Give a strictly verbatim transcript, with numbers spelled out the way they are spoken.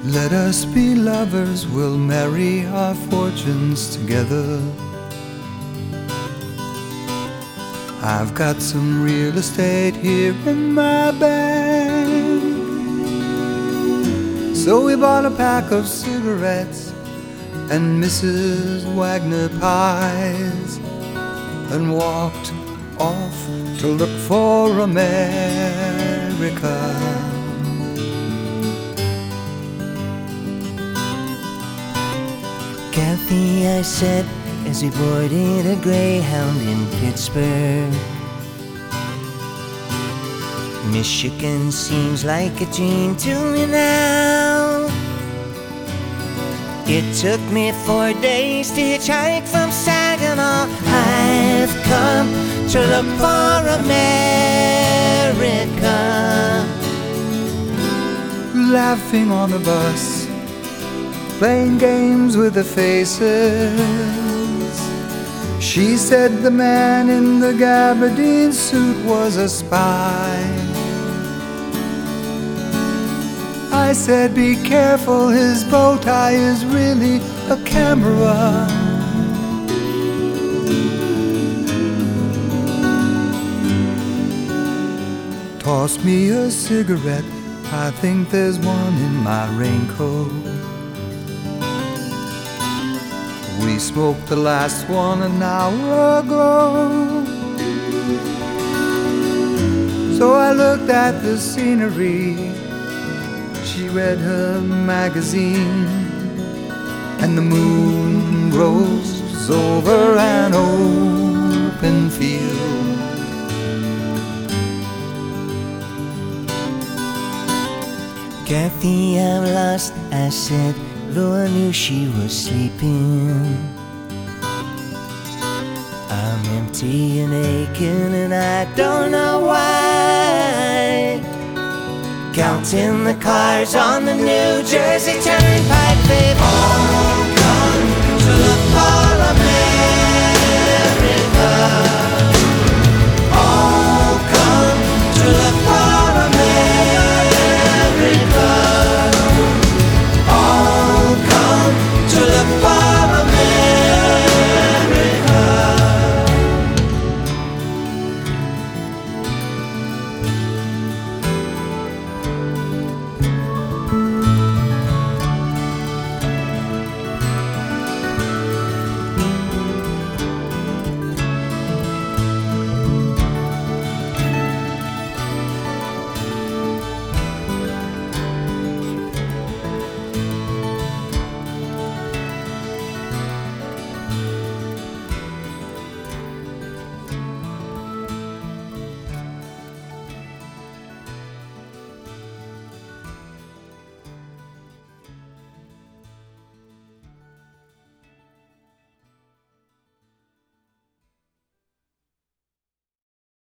Let us be lovers, we'll marry our fortunes together. I've got some real estate here in my bank. So we bought a pack of cigarettes and Missus Wagner pies and walked off to look for America. Kathy, I said, as we boarded a Greyhound in Pittsburgh, Michigan seems like a dream to me now. It took me four days to hitchhike from Saginaw. I've come to look for America. Laughing on the bus, playing games with the faces. She said the man in the gabardine suit was a spy. I said, be careful, his bow tie is really a camera. Toss me a cigarette, I think there's one in my raincoat. We smoked the last one an hour ago. So I looked at the scenery. She read her magazine, and the moon rose over an open field. Kathy, I'm lost, I said, though I knew she was sleeping. I'm empty and aching and I don't know why. Counting the cars on the New Jersey Turnpike, they've all come to look for America.